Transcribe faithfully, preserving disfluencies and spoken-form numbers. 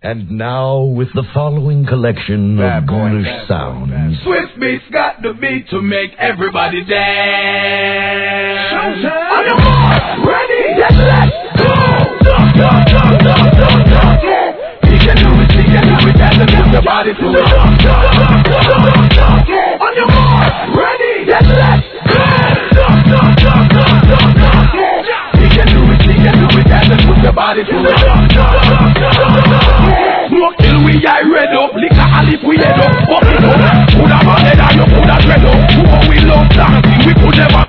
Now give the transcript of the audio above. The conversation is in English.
And now, with the following collection bad of boy, ghoulish bad sounds. boy, bad. Swift beats got the beat to make everybody dance. Showtime. On your mark, ready, then let's go. Duck, duck, duck, duck, duck, duck. He can do it, he can do it, and then put your body to it. Duck, duck, duck, duck, duck, duck. On your mark, ready, then let's go. Duck, duck, duck, duck, duck, duck. He can do it, he can do it, and then put your body to it. Duck, duck, duck, duck, duck. Smoke till we eye red up, liquor and if we head up, fuck it up. Coulda bad head and you coulda dread up. Who we love dancing, we could never